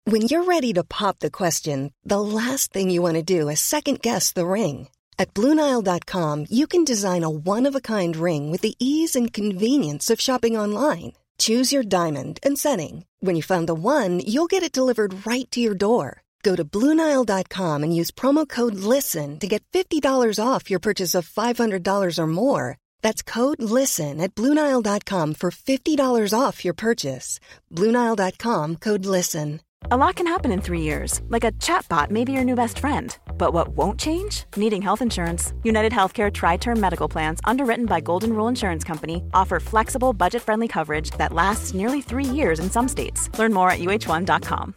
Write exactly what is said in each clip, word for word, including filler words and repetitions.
When you're ready to pop the question, the last thing you want to do is second-guess the ring. At Blue Nile dot com, you can design a one-of-a-kind ring with the ease and convenience of shopping online. Choose your diamond and setting. When you find the one, you'll get it delivered right to your door. Go to Blue Nile dot com and use promo code LISTEN to get fifty dollars off your purchase of five hundred dollars or more. That's code LISTEN at Blue Nile dot com for fifty dollars off your purchase. Blue Nile dot com, code LISTEN. A lot can happen in three years, like a chatbot may be your new best friend. But what won't change? Needing health insurance. United Healthcare Tri-Term Medical Plans, underwritten by Golden Rule Insurance Company, offer flexible, budget-friendly coverage that lasts nearly three years in some states. Learn more at U H one dot com.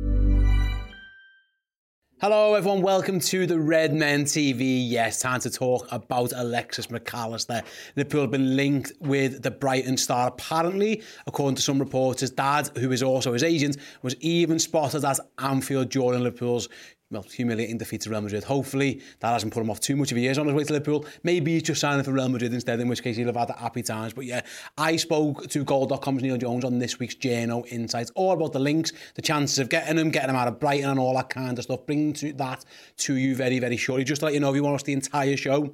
Hello everyone, welcome to the Red Men T V. Yes, time to talk about Alexis Mac Allister. Liverpool have been linked with the Brighton star. Apparently, according to some reporters, Dad, who is also his agent, was even spotted at Anfield during Liverpool's well, humiliating defeat to Real Madrid. Hopefully, that hasn't put him off too much of a years on his way to Liverpool. Maybe he's just signing for Real Madrid instead, in which case he'll have had the happy times. But yeah, I spoke to Goal dot com's Neil Jones on this week's J N O Insights, all about the links, the chances of getting him, getting him out of Brighton and all that kind of stuff. Bringing to that to you very, very shortly. Just to let you know, if you want to watch the entire show,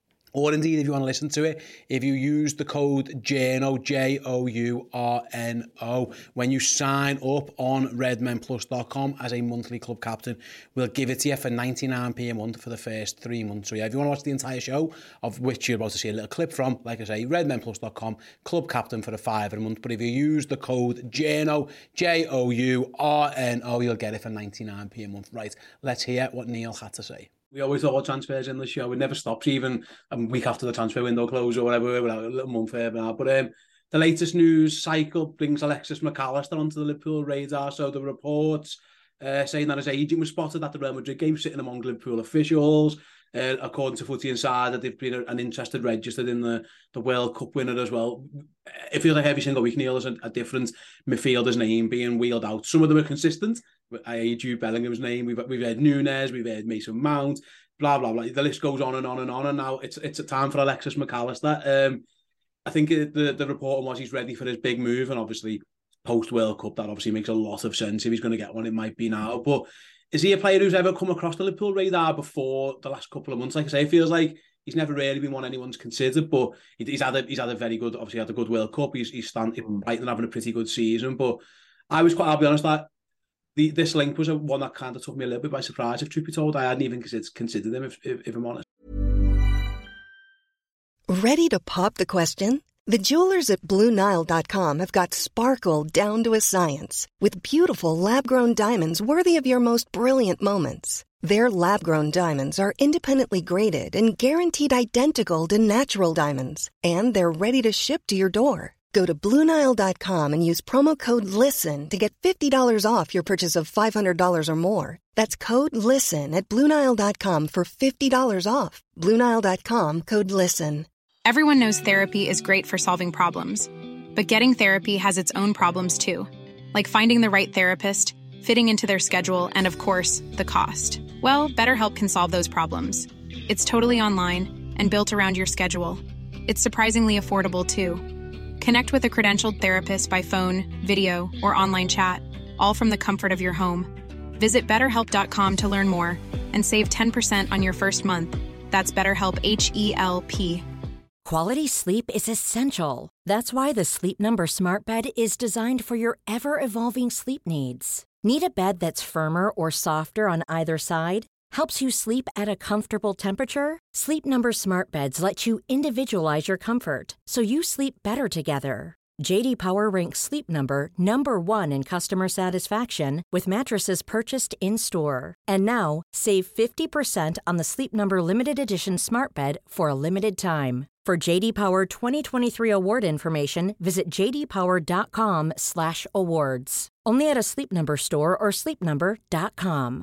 or indeed if you want to listen to it, if you use the code J N O, J O U R N O, when you sign up on red men plus dot com as a monthly club captain, we'll give it to you for ninety-nine p a month for the first three months. So yeah, if you want to watch the entire show, of which you're about to see a little clip from, like I say, red men plus dot com, club captain for a five a month. But if you use the code J N O, J O U R N O, you'll get it for ninety-nine p a month. Right, let's hear what Neil had to say. We always thought transfers in the show. It never stops, even a week after the transfer window closed or whatever. We're a little month further now. But um, the latest news cycle brings Alexis Mac Allister onto the Liverpool radar. So the reports uh, saying that his agent was spotted at the Real Madrid game, sitting among Liverpool officials. Uh, according to Footy Insider, they've been an interested registered in the, the World Cup winner as well. It feels like every single week, Neil, there's a, a different midfielder's name being wheeled out. Some of them are consistent. I heard Jude Bellingham's name. We've we've heard Nunes. We've heard Mason Mount. Blah blah blah. The list goes on and on and on. And now it's it's a time for Alexis Mac Allister. Um, I think it, the the report was he's ready for his big move, and obviously post World Cup that obviously makes a lot of sense. If he's going to get one, it might be now. But is he a player who's ever come across the Liverpool radar before the last couple of months? Like I say, it feels like he's never really been one anyone's considered. But he's had a he's had a very good, obviously had a good World Cup. He's he's standing Brighton having a pretty good season. But I was quite, I'll be honest, that. The, this link was a one that kind of took me a little bit by surprise, if truth be told. I hadn't even considered him, if, if, if I'm honest. Ready to pop the question? The jewelers at Blue Nile dot com have got sparkle down to a science with beautiful lab-grown diamonds worthy of your most brilliant moments. Their lab-grown diamonds are independently graded and guaranteed identical to natural diamonds, and they're ready to ship to your door. Go to Blue Nile dot com and use promo code LISTEN to get fifty dollars off your purchase of five hundred dollars or more. That's code LISTEN at Blue Nile dot com for fifty dollars off. Blue Nile dot com, code LISTEN. Everyone knows therapy is great for solving problems, but getting therapy has its own problems too, like finding the right therapist, fitting into their schedule, and of course, the cost. Well, BetterHelp can solve those problems. It's totally online and built around your schedule. It's surprisingly affordable too. Connect with a credentialed therapist by phone, video, or online chat, all from the comfort of your home. Visit better help dot com to learn more and save ten percent on your first month. That's BetterHelp, H E L P. Quality sleep is essential. That's why the Sleep Number Smart Bed is designed for your ever-evolving sleep needs. Need a bed that's firmer or softer on either side? Helps you sleep at a comfortable temperature? Sleep Number Smart Beds let you individualize your comfort, so you sleep better together. J D Power ranks Sleep Number number one in customer satisfaction with mattresses purchased in-store. And now, save fifty percent on the Sleep Number Limited Edition Smart Bed for a limited time. For J D Power twenty twenty-three award information, visit j d power dot com slash awards. Only at a Sleep Number store or sleep number dot com.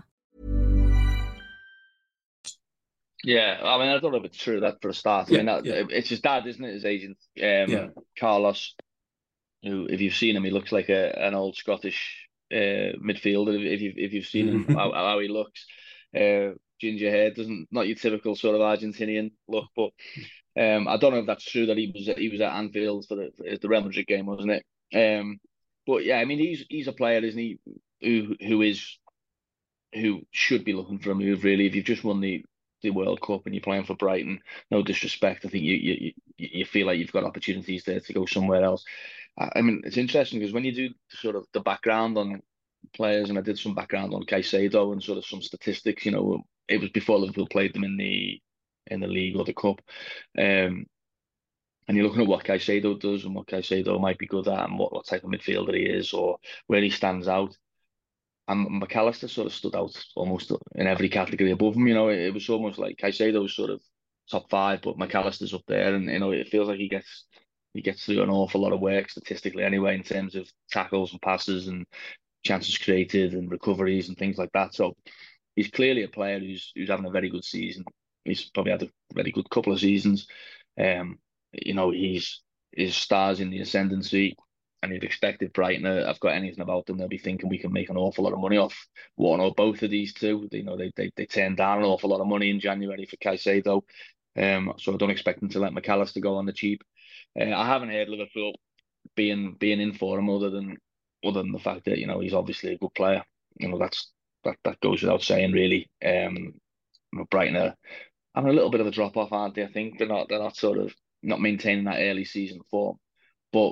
Yeah, I mean, I don't know if it's true that for a start. I Yeah, mean, that, yeah. it's his dad, isn't it? His agent, um, Yeah. Carlos. Who, if you've seen him, he looks like a an old Scottish uh, midfielder. If you've if you've seen him, how, how he looks, uh, ginger hair, doesn't not your typical sort of Argentinian look. But um, I don't know if that's true that he was he was at Anfield for the for the Real Madrid game, wasn't it? Um, but yeah, I mean, he's he's a player, isn't he? who who is who should be looking for a move, really. If you've just won the, the World Cup and you're playing for Brighton, no disrespect, I think you you you feel like you've got opportunities there to go somewhere else. I mean, it's interesting because when you do sort of the background on players, and I did some background on Caicedo and sort of some statistics, you know, it was before Liverpool played them in the in the league or the cup. Um, and you're looking at what Caicedo does and what Caicedo might be good at and what, what type of midfielder he is or where he stands out. And Mac Allister sort of stood out almost in every category above him. You know, it, it was almost like Caicedo was sort of top five, but Mac Allister's up there, and you know, it feels like he gets he gets through an awful lot of work statistically anyway in terms of tackles and passes and chances created and recoveries and things like that. So he's clearly a player who's who's having a very good season. He's probably had a very good couple of seasons. Um, you know, he's his stars in the ascendancy. And you'd expect if Brighton have got anything about them, they'll be thinking we can make an awful lot of money off one or both of these two. You know, they they they turned down an awful lot of money in January for Caicedo, um, so I don't expect them to let Mac Allister go on the cheap. Uh, I haven't heard Liverpool being being in for him other than other than the fact that you know he's obviously a good player. You know, that's that that goes without saying, really. Um, you know, Brighton are having a little bit of a drop off, aren't they? I think they're not they're not sort of not maintaining that early season form, but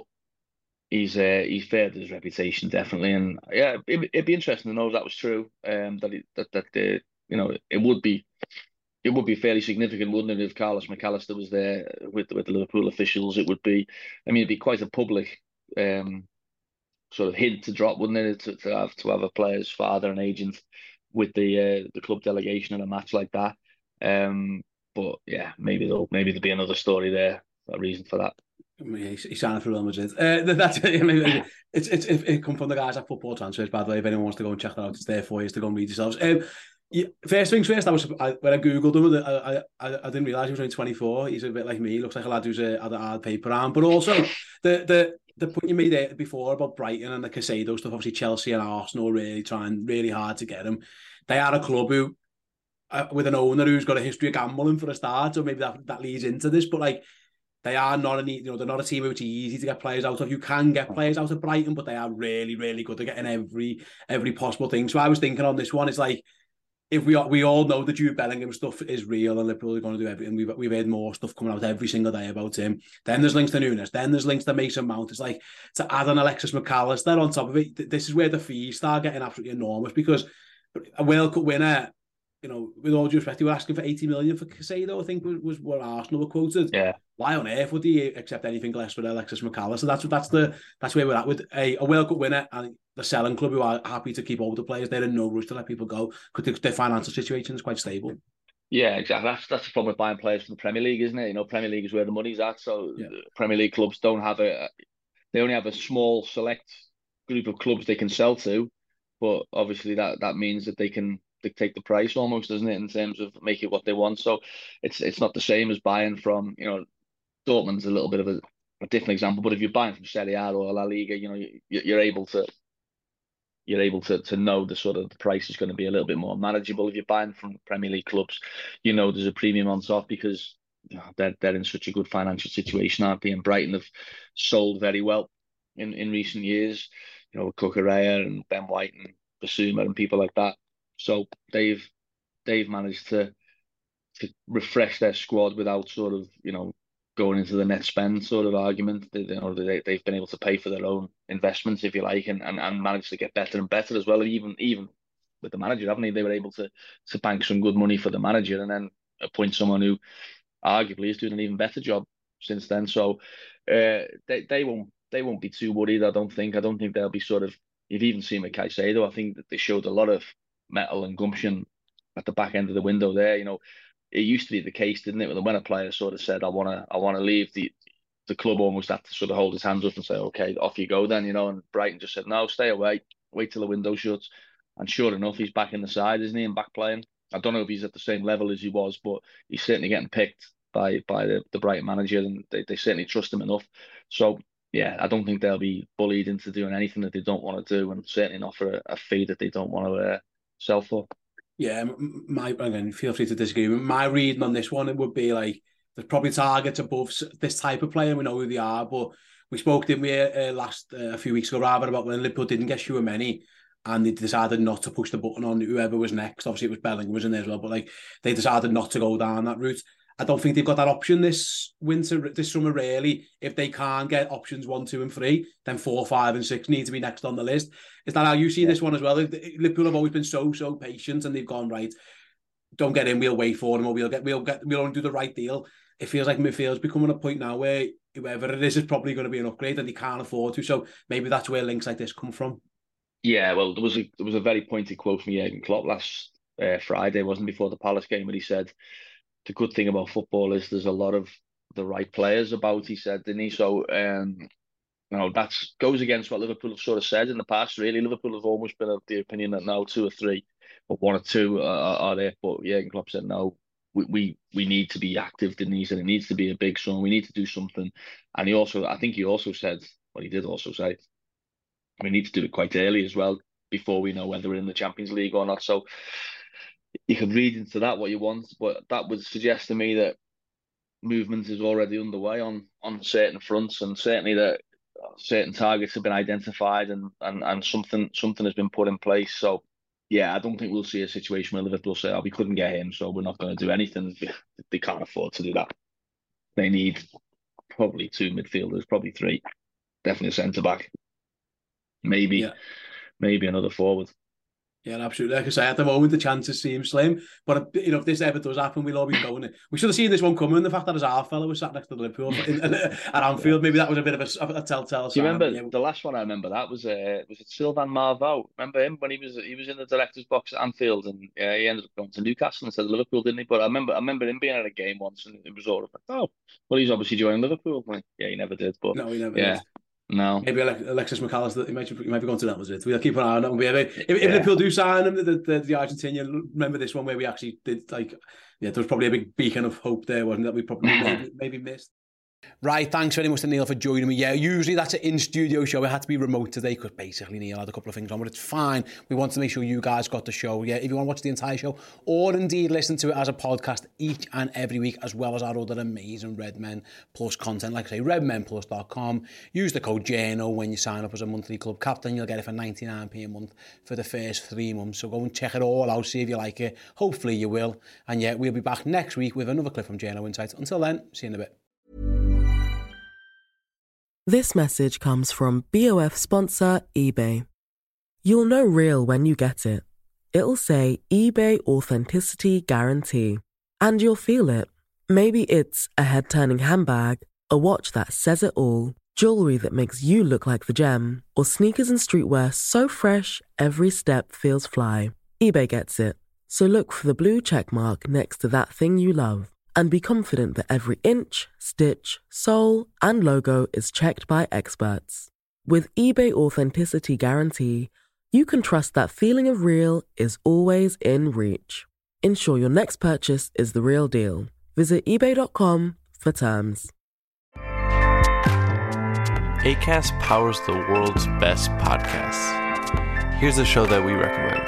he's uh, he's favored his reputation definitely, and yeah, it, it'd be interesting to know if that was true. Um, that it, that that the you know it would be it would be fairly significant, wouldn't it, if Carlos Mac Allister was there with with the Liverpool officials? It would be, I mean, it'd be quite a public um sort of hint to drop, wouldn't it, to, to have to have a player's father and agent with the uh, the club delegation in a match like that. Um, but yeah, maybe there'll maybe there'll be another story there, a reason for that. I mean, he's, he's signing for Real Madrid. Uh, that's I mean, it's it's it, it come from the guys at Football Transfers, by the way. If anyone wants to go and check that out, it's there for you to go and read yourselves. Um, yeah, first things first, I was I, when I googled him, I I, I didn't realise he was only twenty-four. He's a bit like me. He looks like a lad who's a, had a hard paper round. But also the the the point you made there before about Brighton and the Caicedo stuff. Obviously, Chelsea and Arsenal really trying really hard to get him. They are a club who, uh, with an owner who's got a history of gambling for a start, so maybe that that leads into this. But like. They are not a you know they're not a team which is easy to get players out of. You can get players out of Brighton, but they are really really good at getting every every possible thing. So I was thinking on this one, it's like if we we all know the Jude Bellingham stuff is real and Liverpool are going to do everything. We've we've heard more stuff coming out every single day about him. Then there's links to Nunes. Then there's links to Mason Mount. It's like to add an Alexis Mac Allister on top of it. This is where the fees start getting absolutely enormous because a World Cup winner. You know, with all due respect, they were asking for eighty million for Caicedo, I think was, was what Arsenal were quoted. Yeah. Why on earth would they accept anything less for Alexis Mac Allister? So that's that's the that's where we're at with a, a World Cup winner and the selling club who are happy to keep older players. They're in no rush to let people go because their financial situation is quite stable. Yeah, exactly. That's that's the problem with buying players from the Premier League, isn't it? You know, Premier League is where the money's at. So yeah. Premier League clubs don't have a, they only have a small select group of clubs they can sell to, but obviously that that means that they can dictate the price almost, doesn't it, in terms of make it what they want. So it's it's not the same as buying from, you know, Dortmund's a little bit of a, a different example, but if you're buying from Serie A or La Liga, you know, you, you're able to you're able to to know the sort of the price is going to be a little bit more manageable. If you're buying from Premier League clubs, you know there's a premium on top because you know, they're they're in such a good financial situation, aren't they? And Brighton have sold very well in in recent years, you know, Cucurella and Ben White and Basuma and people like that. So they've they've managed to to refresh their squad without sort of, you know, going into the net spend sort of argument. They, you know, they, they've been able to pay for their own investments, if you like, and, and, and managed to get better and better as well. And even even with the manager, haven't they? They were able to to bank some good money for the manager and then appoint someone who arguably is doing an even better job since then. So uh, they they won't they won't be too worried, I don't think. I don't think they'll be sort of. You've even seen with Caicedo, I think that they showed a lot of metal and gumption at the back end of the window there. You know, it used to be the case, didn't it? When a player sort of said, I want to I want to leave, the the club almost had to sort of hold his hands up and say, okay, off you go then, you know, and Brighton just said, no, stay away, wait till the window shuts. And sure enough, he's back in the side, isn't he, and back playing. I don't know if he's at the same level as he was, but he's certainly getting picked by by the, the Brighton manager, and they, they certainly trust him enough. So, yeah, I don't think they'll be bullied into doing anything that they don't want to do, and certainly not for a, a fee that they don't want to uh, sell for. Yeah, my again, feel free to disagree. My reading on this one, it would be like there's probably targets above this type of player. We know who they are, but we spoke, didn't we, uh, last uh, a few weeks ago, rather, about when Liverpool didn't get Tchouaméni. and they decided not to push the button on whoever was next. Obviously, it was Bellingham was in there as well, but like they decided not to go down that route. I don't think they've got that option this winter, this summer, really. If they can't get options one, two, and three, then four, five, and six need to be next on the list. Is that how you see yeah. this one as well? Liverpool have always been so, so patient, and they've gone, right, don't get in, we'll wait for them, or we'll get, we'll get, we'll only do the right deal. It feels like midfield's becoming a point now where whoever it is is probably going to be an upgrade, and they can't afford to. So maybe that's where links like this come from. Yeah, well, there was a there was a very pointed quote from Jurgen Klopp last uh, Friday, wasn't before the Palace game, where he said, the good thing about football is there's a lot of the right players about, he said, didn't he? So, um, you know, that goes against what Liverpool have sort of said in the past, really. Liverpool have almost been of the opinion that now two or three, or one or two are, are there. But Jurgen Klopp said, no, we, we we need to be active, didn't he? He said it needs to be a big summer. We need to do something. And he also, I think he also said, well, he did also say, we need to do it quite early as well, before we know whether we're in the Champions League or not. So, you can read into that what you want, but that would suggest to me that movement is already underway on on certain fronts, and certainly that certain targets have been identified, and and and something something has been put in place. So yeah, I don't think we'll see a situation where Liverpool say, oh, we couldn't get him, so we're not going to do anything. They can't afford to do that. They need probably two midfielders, probably three, definitely a centre back, maybe yeah. maybe another forward. Yeah, absolutely. Like I say, at the moment, the chances seem slim. But, you know, if this ever does happen, we'll all be going. We should have seen this one coming. The fact that his half fella was sat next to Liverpool at Anfield, maybe that was a bit of a, a telltale sign. Do you remember yeah. the last one I remember that was uh, was it Sylvain Marvaux? Remember him when he was he was in the director's box at Anfield, and uh, he ended up going to Newcastle instead of Liverpool, didn't he? But I remember I remember him being at a game once, and it was all like, oh, well, he's obviously joining Liverpool. Like, yeah, he never did. But no, he never yeah. did. No. Maybe Alexis McAllister, he might, he might be going to that, was it? We'll keep an eye on that one. If, if yeah. Liverpool do sign him, the, the, the Argentinian, remember this one where we actually did, like, yeah, there was probably a big beacon of hope there, wasn't it, that we probably maybe, maybe missed. Right, thanks very much to Neil for joining me. Yeah, usually that's an in-studio show. It had to be remote today because basically Neil had a couple of things on, but it's fine. We want to make sure you guys got the show. Yeah, if you want to watch the entire show, or indeed listen to it as a podcast each and every week, as well as our other amazing Red Men Plus content. Like I say, red men plus dot com. Use the code JANO when you sign up as a monthly club captain. You'll get it for ninety-nine p a month for the first three months. So go and check it all out, see if you like it. Hopefully you will. And yeah, we'll be back next week with another clip from JANO Insights. Until then, see you in a bit. This message comes from B O F sponsor eBay. You'll know real when you get it. It'll say eBay Authenticity Guarantee. And you'll feel it. Maybe it's a head-turning handbag, a watch that says it all, jewelry that makes you look like the gem, or sneakers and streetwear so fresh every step feels fly. eBay gets it. So look for the blue check mark next to that thing you love. And be confident that every inch, stitch, sole, and logo is checked by experts. With eBay Authenticity Guarantee, you can trust that feeling of real is always in reach. Ensure your next purchase is the real deal. Visit ebay dot com for terms. Acast powers the world's best podcasts. Here's a show that we recommend.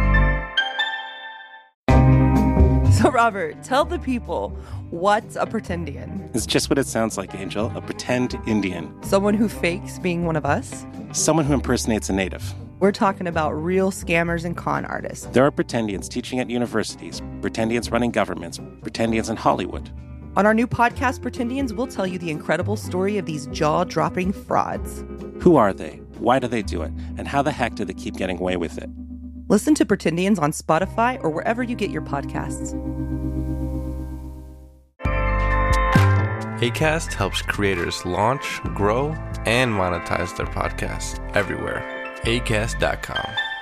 So, Robert, tell the people, what's a pretendian? It's just what it sounds like, Angel. A pretend Indian. Someone who fakes being one of us? Someone who impersonates a native. We're talking about real scammers and con artists. There are pretendians teaching at universities, pretendians running governments, pretendians in Hollywood. On our new podcast, Pretendians, we'll tell you the incredible story of these jaw-dropping frauds. Who are they? Why do they do it? And how the heck do they keep getting away with it? Listen to Pretendians on Spotify or wherever you get your podcasts. Acast helps creators launch, grow, and monetize their podcasts everywhere. acast dot com.